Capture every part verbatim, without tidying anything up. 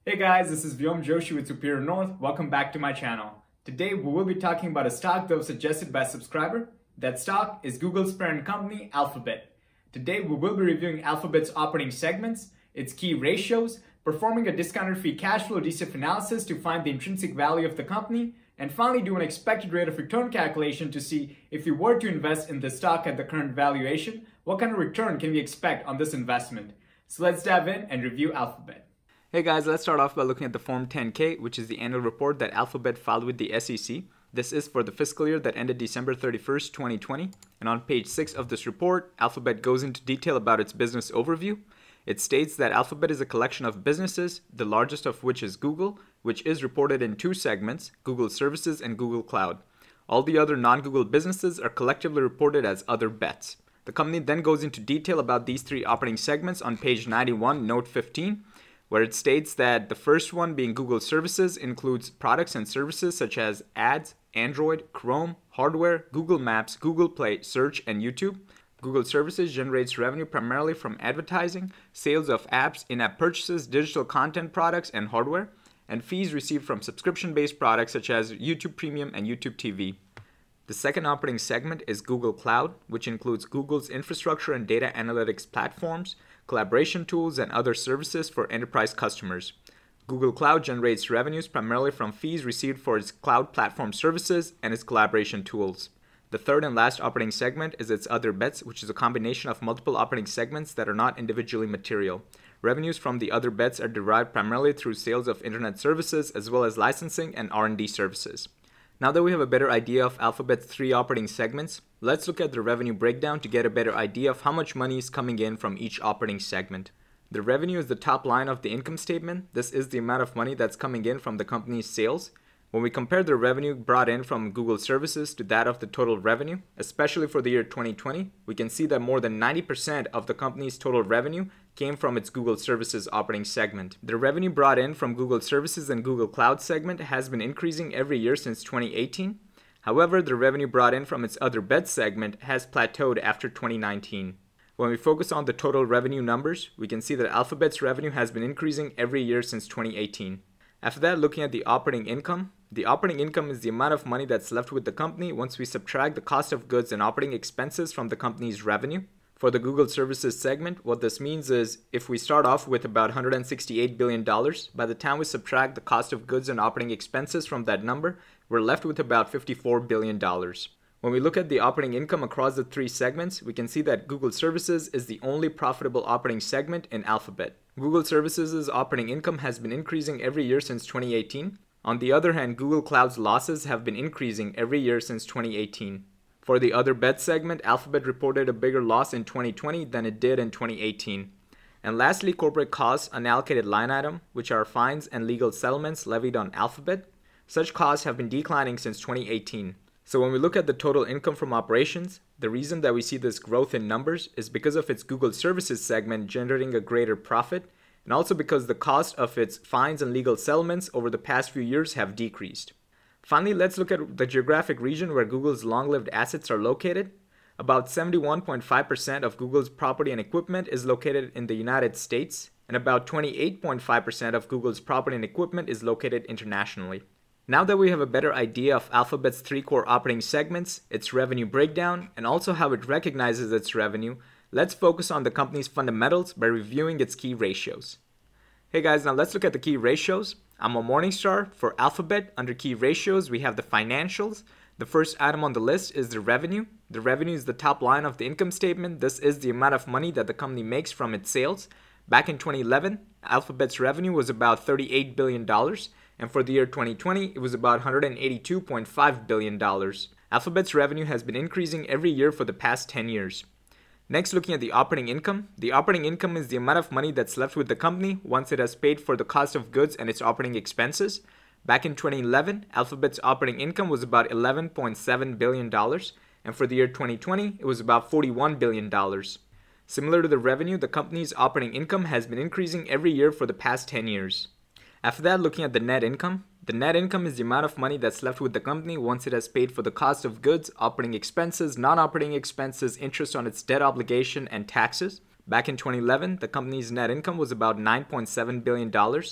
Hey guys, this is Vyom Joshi with Superior North. Welcome back to my channel. Today we will be talking about a stock that was suggested by a subscriber. That stock is Google's parent company, Alphabet. Today we will be reviewing Alphabet's operating segments, its key ratios, performing a discounted free cash flow D C F analysis to find the intrinsic value of the company, and finally do an expected rate of return calculation to see if we were to invest in the stock at the current valuation, what kind of return can we expect on this investment. So let's dive in and review Alphabet. Hey guys, let's start off by looking at the Form ten K, which is the annual report that Alphabet filed with the S E C. This is for the fiscal year that ended December thirty-first, twenty twenty. And on page six of this report, Alphabet goes into detail about its business overview. It states that Alphabet is a collection of businesses, the largest of which is Google, which is reported in two segments, Google Services and Google Cloud. All the other non-Google businesses are collectively reported as other bets. The company then goes into detail about these three operating segments on page ninety-one, note fifteen, where it states that the first one, being Google Services, includes products and services such as ads, Android, Chrome, hardware, Google Maps, Google Play, Search, and YouTube. Google Services generates revenue primarily from advertising, sales of apps, in-app purchases, digital content products, and hardware, and fees received from subscription-based products such as YouTube Premium and YouTube T V. The second operating segment is Google Cloud, which includes Google's infrastructure and data analytics platforms, collaboration tools, and other services for enterprise customers. Google Cloud generates revenues primarily from fees received for its cloud platform services and its collaboration tools. The third and last operating segment is its other bets, which is a combination of multiple operating segments that are not individually material. Revenues from the other bets are derived primarily through sales of internet services as well as licensing and R and D services. Now that we have a better idea of Alphabet's three operating segments, let's look at the revenue breakdown to get a better idea of how much money is coming in from each operating segment. The revenue is the top line of the income statement. This is the amount of money that's coming in from the company's sales. When we compare the revenue brought in from Google Services to that of the total revenue, especially for the year twenty twenty, we can see that more than ninety percent of the company's total revenue came from its Google Services operating segment. The revenue brought in from Google Services and Google Cloud segment has been increasing every year since twenty eighteen. However, the revenue brought in from its other bets segment has plateaued after twenty nineteen. When we focus on the total revenue numbers, we can see that Alphabet's revenue has been increasing every year since twenty eighteen. After that, looking at the operating income, the operating income is the amount of money that's left with the company once we subtract the cost of goods and operating expenses from the company's revenue. For the Google Services segment, what this means is if we start off with about one hundred sixty-eight billion dollars, by the time we subtract the cost of goods and operating expenses from that number, we're left with about fifty-four billion dollars. When we look at the operating income across the three segments, we can see that Google Services is the only profitable operating segment in Alphabet. Google Services' operating income has been increasing every year since twenty eighteen. On the other hand, Google Cloud's losses have been increasing every year since twenty eighteen. For the other bets segment, Alphabet reported a bigger loss in twenty twenty than it did in twenty eighteen. And lastly, corporate costs, unallocated line item, which are fines and legal settlements levied on Alphabet. Such costs have been declining since twenty eighteen. So when we look at the total income from operations, the reason that we see this growth in numbers is because of its Google Services segment generating a greater profit, and also because the cost of its fines and legal settlements over the past few years have decreased. Finally, let's look at the geographic region where Google's long-lived assets are located. About seventy-one point five percent of Google's property and equipment is located in the United States, and about twenty-eight point five percent of Google's property and equipment is located internationally. Now that we have a better idea of Alphabet's three core operating segments, its revenue breakdown, and also how it recognizes its revenue, let's focus on the company's fundamentals by reviewing its key ratios. Hey guys, now let's look at the key ratios. I'm on Morningstar. For Alphabet, under key ratios, we have the financials. The first item on the list is the revenue. The revenue is the top line of the income statement. This is the amount of money that the company makes from its sales. Back in twenty eleven, Alphabet's revenue was about thirty-eight billion dollars. And for the year twenty twenty, it was about one hundred eighty-two point five billion dollars. Alphabet's revenue has been increasing every year for the past ten years. Next, looking at the operating income. The operating income is the amount of money that's left with the company once it has paid for the cost of goods and its operating expenses. Back in twenty eleven, Alphabet's operating income was about eleven point seven billion dollars, and for the year twenty twenty, it was about forty-one billion dollars. Similar to the revenue, the company's operating income has been increasing every year for the past ten years. After that, looking at the net income. The net income is the amount of money that's left with the company once it has paid for the cost of goods, operating expenses, non-operating expenses, interest on its debt obligation, and taxes. Back in twenty eleven, the company's net income was about nine point seven billion dollars,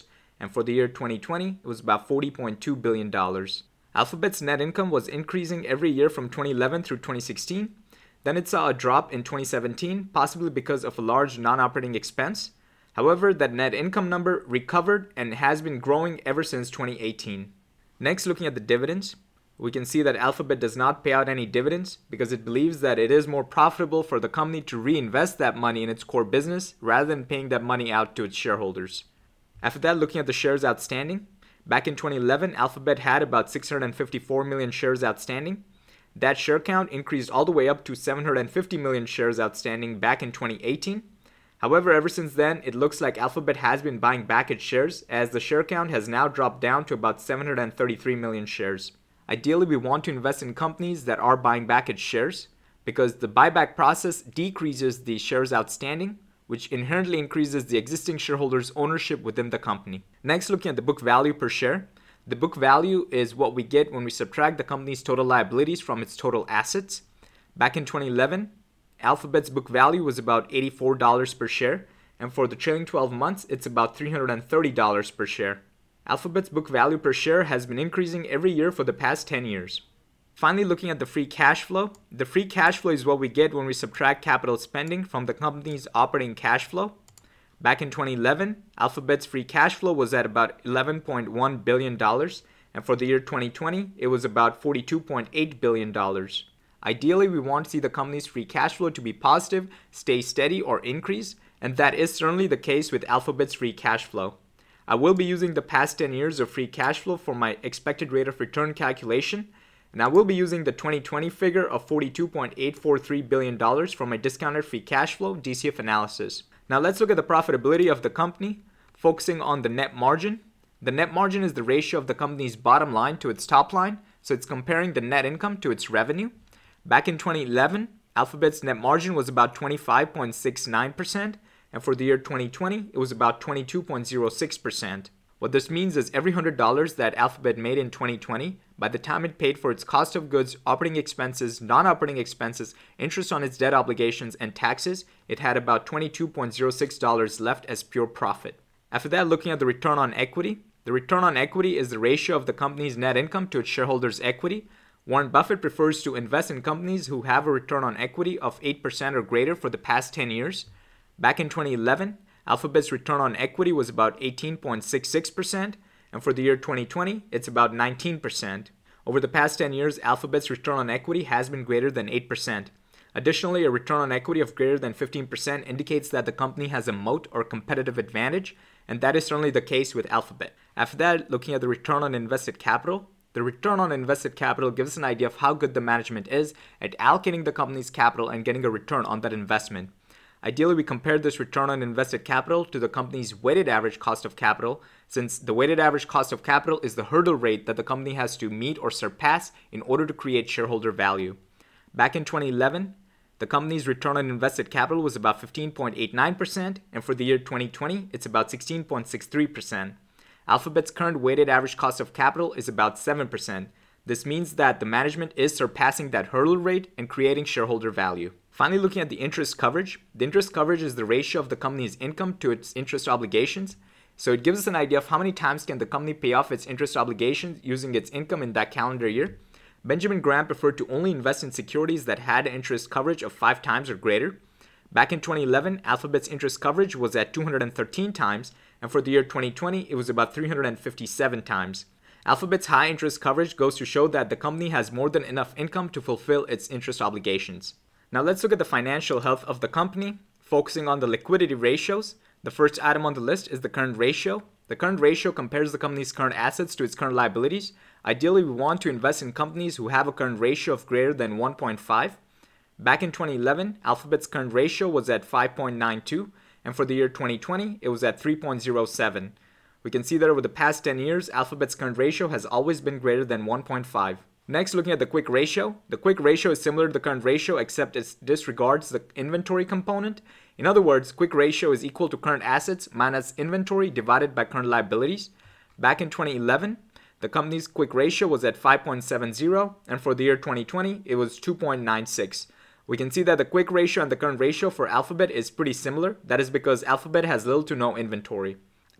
and for the year twenty twenty, it was about forty point two billion dollars. Alphabet's net income was increasing every year from twenty eleven through twenty sixteen. Then it saw a drop in twenty seventeen, possibly because of a large non-operating expense. However, that net income number recovered and has been growing ever since twenty eighteen. Next, looking at the dividends, we can see that Alphabet does not pay out any dividends because it believes that it is more profitable for the company to reinvest that money in its core business rather than paying that money out to its shareholders. After that, looking at the shares outstanding, back in twenty eleven, Alphabet had about six hundred fifty-four million shares outstanding. That share count increased all the way up to seven hundred fifty million shares outstanding back in twenty eighteen. However, ever since then, it looks like Alphabet has been buying back its shares as the share count has now dropped down to about seven hundred thirty-three million shares. Ideally, we want to invest in companies that are buying back its shares because the buyback process decreases the shares outstanding, which inherently increases the existing shareholders' ownership within the company. Next, looking at the book value per share. The book value is what we get when we subtract the company's total liabilities from its total assets. Back in twenty eleven, Alphabet's book value was about eighty-four dollars per share, and for the trailing twelve months, it's about three hundred thirty dollars per share. Alphabet's book value per share has been increasing every year for the past ten years. Finally, looking at the free cash flow. The free cash flow is what we get when we subtract capital spending from the company's operating cash flow. Back in twenty eleven, Alphabet's free cash flow was at about eleven point one billion dollars, and for the year twenty twenty, it was about forty-two point eight billion dollars. Ideally, we want to see the company's free cash flow to be positive, stay steady, or increase, and that is certainly the case with Alphabet's free cash flow. I will be using the past ten years of free cash flow for my expected rate of return calculation, and I will be using the twenty twenty figure of forty-two point eight four three billion dollars for my discounted free cash flow D C F analysis. Now let's look at the profitability of the company, focusing on the net margin. The net margin is the ratio of the company's bottom line to its top line, so it's comparing the net income to its revenue. Back in twenty eleven, Alphabet's net margin was about twenty-five point six nine percent, and for the year twenty twenty, it was about twenty-two point zero six percent. What this means is every one hundred dollars that Alphabet made in twenty twenty, by the time it paid for its cost of goods, operating expenses, non-operating expenses, interest on its debt obligations, and taxes, it had about twenty-two point zero six dollars left as pure profit. After that, looking at the return on equity. The return on equity is the ratio of the company's net income to its shareholders' equity. Warren Buffett prefers to invest in companies who have a return on equity of eight percent or greater for the past ten years. Back in twenty eleven, Alphabet's return on equity was about eighteen point six six percent, and for the year twenty twenty, it's about nineteen percent. Over the past ten years, Alphabet's return on equity has been greater than eight percent. Additionally, a return on equity of greater than fifteen percent indicates that the company has a moat or competitive advantage, and that is certainly the case with Alphabet. After that, looking at the return on invested capital. The return on invested capital gives us an idea of how good the management is at allocating the company's capital and getting a return on that investment. Ideally, we compare this return on invested capital to the company's weighted average cost of capital, since the weighted average cost of capital is the hurdle rate that the company has to meet or surpass in order to create shareholder value. Back in twenty eleven, the company's return on invested capital was about fifteen point eight nine percent, and for the year twenty twenty, it's about sixteen point six three percent. Alphabet's current weighted average cost of capital is about seven percent. This means that the management is surpassing that hurdle rate and creating shareholder value. Finally, looking at the interest coverage. The interest coverage is the ratio of the company's income to its interest obligations. So it gives us an idea of how many times can the company pay off its interest obligations using its income in that calendar year. Benjamin Graham preferred to only invest in securities that had interest coverage of five times or greater. Back in twenty eleven, Alphabet's interest coverage was at two hundred thirteen times, and for the year twenty twenty, it was about three hundred fifty-seven times. Alphabet's high interest coverage goes to show that the company has more than enough income to fulfill its interest obligations. Now let's look at the financial health of the company, focusing on the liquidity ratios. The first item on the list is the current ratio. The current ratio compares the company's current assets to its current liabilities. Ideally, we want to invest in companies who have a current ratio of greater than one point five. Back in twenty eleven, Alphabet's current ratio was at five point nine two, and for the year twenty twenty, it was at three point zero seven. We can see that over the past ten years, Alphabet's current ratio has always been greater than one point five. Next, looking at the quick ratio. The quick ratio is similar to the current ratio, except it disregards the inventory component. In other words, quick ratio is equal to current assets minus inventory divided by current liabilities. Back in twenty eleven, the company's quick ratio was at five point seven zero, and for the year twenty twenty, it was two point nine six. We can see that the quick ratio and the current ratio for Alphabet is pretty similar. That is because Alphabet has little to no inventory.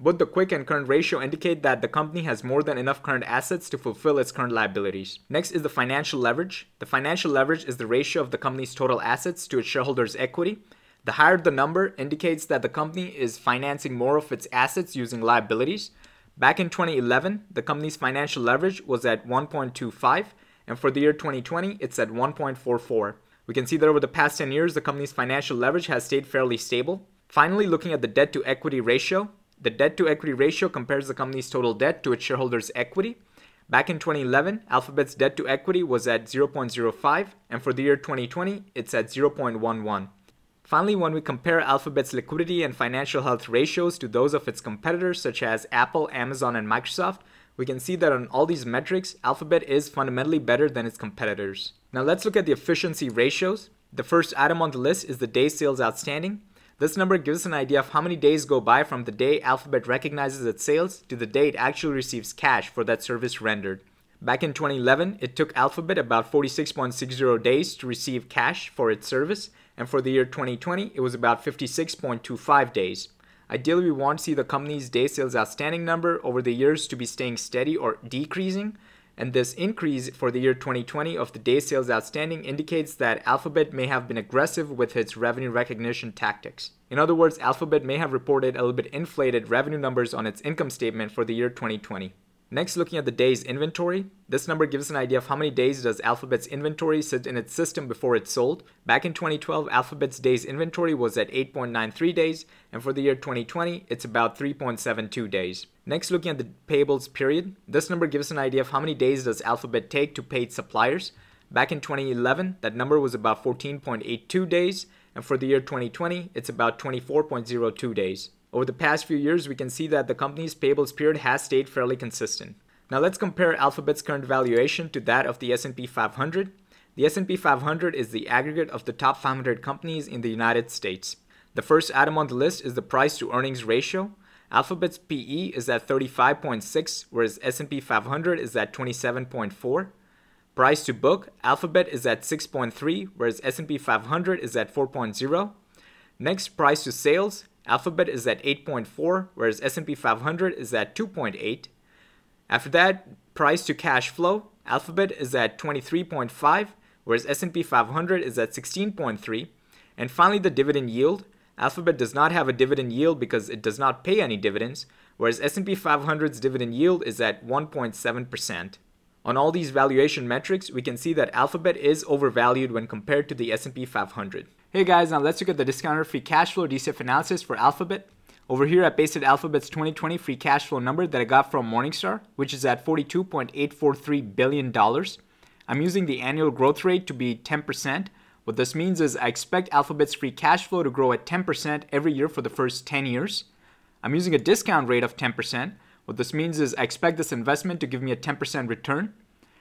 Both the quick and current ratio indicate that the company has more than enough current assets to fulfill its current liabilities. Next is the financial leverage. The financial leverage is the ratio of the company's total assets to its shareholders' equity. The higher the number indicates that the company is financing more of its assets using liabilities. Back in twenty eleven, the company's financial leverage was at one point two five, and for the year twenty twenty, it's at one point four four. We can see that over the past ten years, the company's financial leverage has stayed fairly stable. Finally, looking at the debt to equity ratio, the debt to equity ratio compares the company's total debt to its shareholders' equity. Back in twenty eleven, Alphabet's debt to equity was at zero point zero five, and for the year twenty twenty, it's at zero point one one. Finally, when we compare Alphabet's liquidity and financial health ratios to those of its competitors such as Apple, Amazon, and Microsoft, we can see that on all these metrics, Alphabet is fundamentally better than its competitors. Now let's look at the efficiency ratios. The first item on the list is the days sales outstanding. This number gives us an idea of how many days go by from the day Alphabet recognizes its sales to the day it actually receives cash for that service rendered. Back in twenty eleven, it took Alphabet about forty-six point six zero days to receive cash for its service, and for the year twenty twenty, it was about fifty-six point two five days. Ideally, we want to see the company's day sales outstanding number over the years to be staying steady or decreasing, and this increase for the year twenty twenty of the day sales outstanding indicates that Alphabet may have been aggressive with its revenue recognition tactics. In other words, Alphabet may have reported a little bit inflated revenue numbers on its income statement for the year twenty twenty. Next, looking at the days inventory, this number gives us an idea of how many days does Alphabet's inventory sit in its system before it's sold. Back in twenty twelve, Alphabet's days inventory was at eight point nine three days, and for the year twenty twenty, it's about three point seven two days. Next, looking at the payables period, this number gives us an idea of how many days does Alphabet take to pay its suppliers. Back in twenty eleven, that number was about fourteen point eight two days, and for the year twenty twenty, it's about twenty-four point zero two days. Over the past few years, we can see that the company's payables period has stayed fairly consistent. Now let's compare Alphabet's current valuation to that of the S and P five hundred. The S and P five hundred is the aggregate of the top five hundred companies in the United States. The first item on the list is the price to earnings ratio. Alphabet's P E is at thirty-five point six, whereas S and P five hundred is at twenty-seven point four. Price to book, Alphabet is at six point three, whereas S and P five hundred is at four point zero. Next, price to sales, Alphabet is at eight point four, whereas S and P five hundred is at two point eight. After that, price to cash flow, Alphabet is at twenty-three point five, whereas S and P five hundred is at sixteen point three. And finally, the dividend yield, Alphabet does not have a dividend yield because it does not pay any dividends, whereas S and P five hundred's dividend yield is at one point seven percent. On all these valuation metrics, we can see that Alphabet is overvalued when compared to the S and P five hundred. Hey guys, now let's look at the discounted free cash flow D C F analysis for Alphabet. Over here, I pasted Alphabet's twenty twenty free cash flow number that I got from Morningstar, which is at forty-two point eight four three billion dollars. I'm using the annual growth rate to be ten percent. What this means is I expect Alphabet's free cash flow to grow at ten percent every year for the first ten years. I'm using a discount rate of ten percent. What this means is I expect this investment to give me a ten percent return.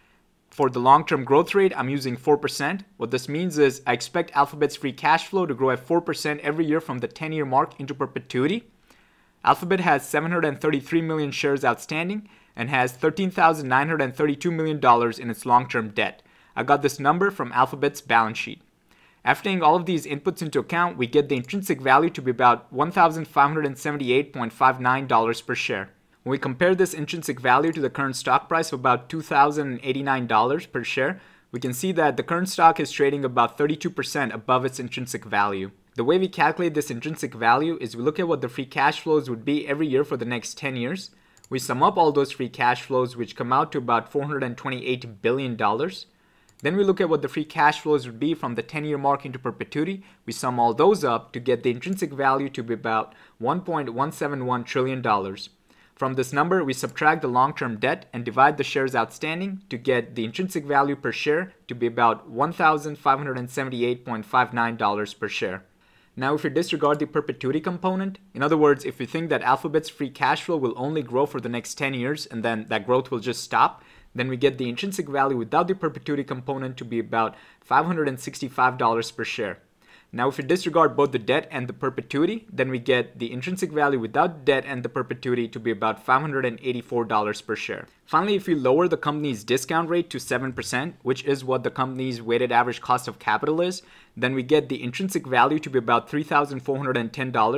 For the long-term growth rate, I'm using four percent. What this means is I expect Alphabet's free cash flow to grow at four percent every year from the ten-year mark into perpetuity. Alphabet has seven hundred thirty-three million shares outstanding and has thirteen thousand nine hundred thirty-two million dollars in its long-term debt. I got this number from Alphabet's balance sheet. After taking all of these inputs into account, we get the intrinsic value to be about one thousand five hundred seventy-eight point five nine dollars per share. When we compare this intrinsic value to the current stock price of about two thousand eighty-nine dollars per share, we can see that the current stock is trading about thirty-two percent above its intrinsic value. The way we calculate this intrinsic value is we look at what the free cash flows would be every year for the next ten years. We sum up all those free cash flows, which come out to about four hundred twenty-eight billion dollars. Then we look at what the free cash flows would be from the ten-year mark into perpetuity. We sum all those up to get the intrinsic value to be about one point one seven one trillion dollars. From this number, we subtract the long-term debt and divide the shares outstanding to get the intrinsic value per share to be about one thousand five hundred seventy-eight point five nine dollars per share. Now, if we disregard the perpetuity component, in other words, if we think that Alphabet's free cash flow will only grow for the next ten years and then that growth will just stop, then we get the intrinsic value without the perpetuity component to be about five hundred sixty-five dollars per share. Now, if we disregard both the debt and the perpetuity, then we get the intrinsic value without debt and the perpetuity to be about five hundred eighty-four dollars per share. Finally, if we lower the company's discount rate to seven percent, which is what the company's weighted average cost of capital is, then we get the intrinsic value to be about three thousand four hundred ten dollars.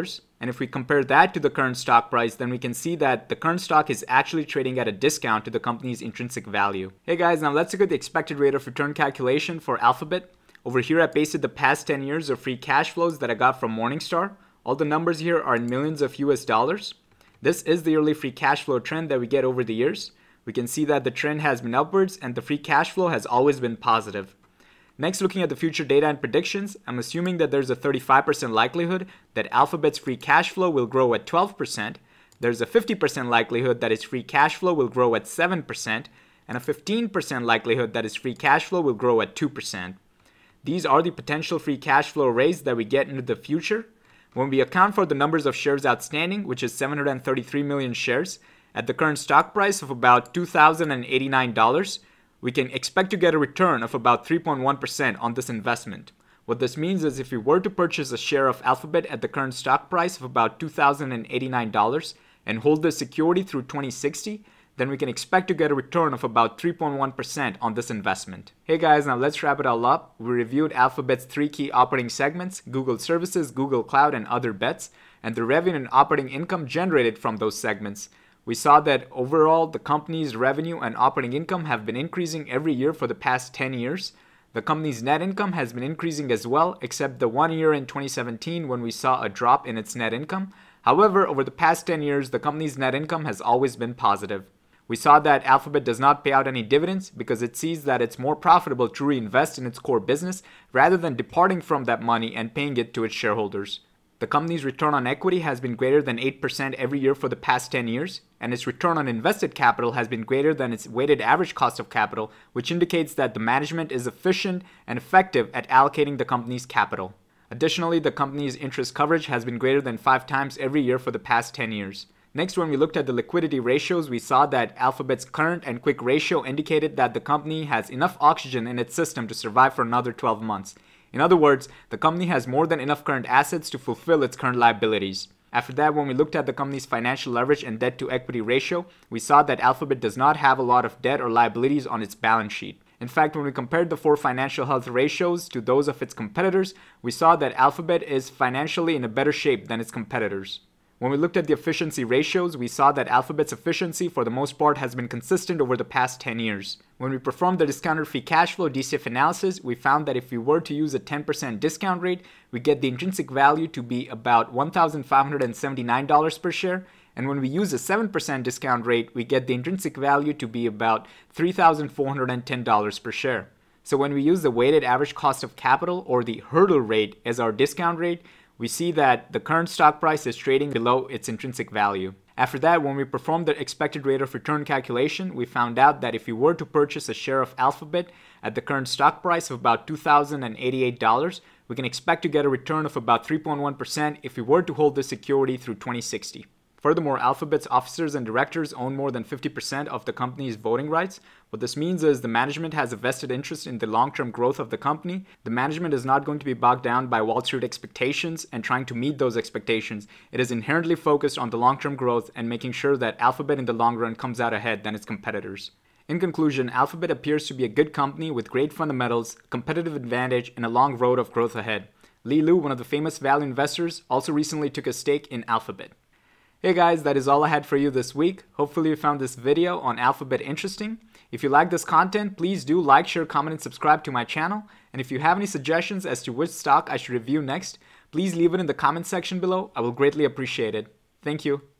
And if we compare that to the current stock price, then we can see that the current stock is actually trading at a discount to the company's intrinsic value. Hey guys, now let's look at the expected rate of return calculation for Alphabet. Over here I pasted the past ten years of free cash flows that I got from Morningstar. All the numbers here are in millions of U S dollars. This is the yearly free cash flow trend that we get over the years. We can see that the trend has been upwards and the free cash flow has always been positive. Next, looking at the future data and predictions, I'm assuming that there's a thirty-five percent likelihood that Alphabet's free cash flow will grow at twelve percent. There's a fifty percent likelihood that its free cash flow will grow at seven percent, and a fifteen percent likelihood that its free cash flow will grow at two percent. These are the potential free cash flow rates that we get into the future. When we account for the numbers of shares outstanding, which is seven hundred thirty-three million shares, at the current stock price of about two thousand eighty-nine dollars, we can expect to get a return of about three point one percent on this investment. What this means is if we were to purchase a share of Alphabet at the current stock price of about two thousand eighty-nine dollars and hold the security through twenty sixty, then we can expect to get a return of about three point one percent on this investment. Hey guys, now let's wrap it all up. We reviewed Alphabet's three key operating segments: Google Services, Google Cloud, and Other Bets, and the revenue and operating income generated from those segments. We saw that overall the company's revenue and operating income have been increasing every year for the past ten years. The company's net income has been increasing as well, except the one year in twenty seventeen when we saw a drop in its net income. However, over the past ten years, the company's net income has always been positive. We saw that Alphabet does not pay out any dividends because it sees that it's more profitable to reinvest in its core business rather than departing from that money and paying it to its shareholders. The company's return on equity has been greater than eight percent every year for the past ten years, and its return on invested capital has been greater than its weighted average cost of capital, which indicates that the management is efficient and effective at allocating the company's capital. Additionally, the company's interest coverage has been greater than five times every year for the past ten years. Next, when we looked at the liquidity ratios, we saw that Alphabet's current and quick ratio indicated that the company has enough oxygen in its system to survive for another twelve months. In other words, the company has more than enough current assets to fulfill its current liabilities. After that, when we looked at the company's financial leverage and debt to equity ratio, we saw that Alphabet does not have a lot of debt or liabilities on its balance sheet. In fact, when we compared the four financial health ratios to those of its competitors, we saw that Alphabet is financially in a better shape than its competitors. When we looked at the efficiency ratios, we saw that Alphabet's efficiency for the most part has been consistent over the past ten years. When we performed the discounted free cash flow D C F analysis, we found that if we were to use a ten percent discount rate, we get the intrinsic value to be about one thousand five hundred seventy-nine dollars per share. And when we use a seven percent discount rate, we get the intrinsic value to be about three thousand four hundred ten dollars per share. So when we use the weighted average cost of capital, or the hurdle rate, as our discount rate, we see that the current stock price is trading below its intrinsic value. After that, when we performed the expected rate of return calculation, we found out that if we were to purchase a share of Alphabet at the current stock price of about two thousand eighty-eight dollars, we can expect to get a return of about three point one percent if we were to hold this security through twenty sixty. Furthermore, Alphabet's officers and directors own more than fifty percent of the company's voting rights. What this means is the management has a vested interest in the long-term growth of the company. The management is not going to be bogged down by Wall Street expectations and trying to meet those expectations. It is inherently focused on the long-term growth and making sure that Alphabet in the long run comes out ahead than its competitors. In conclusion, Alphabet appears to be a good company with great fundamentals, competitive advantage, and a long road of growth ahead. Li Lu, one of the famous value investors, also recently took a stake in Alphabet. Hey guys, that is all I had for you this week. Hopefully you found this video on Alphabet interesting. If you like this content, please do like, share, comment, and subscribe to my channel. And if you have any suggestions as to which stock I should review next, please leave it in the comment section below. I will greatly appreciate it. Thank you.